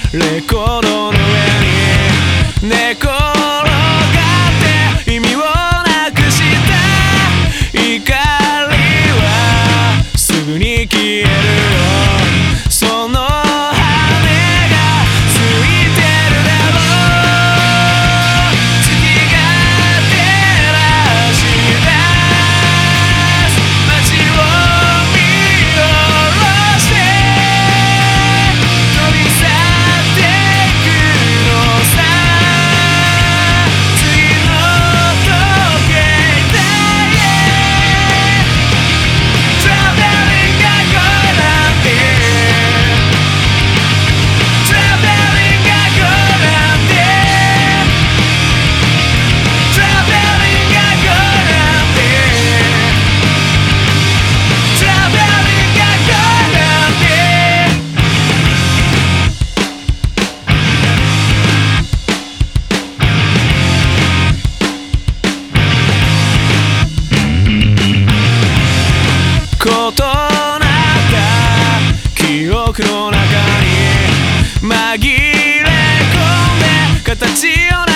レコードの上に寝転がって意味をなくした怒りはすぐに消えるよ。その羽がついてるだろう。月が照らし出す街を見下ろして飛び去っていくのさ。次の時計台へ Traveling around here Traveling around here Traveling around here Traveling around here ことなった記憶の中に紛れ込んで形を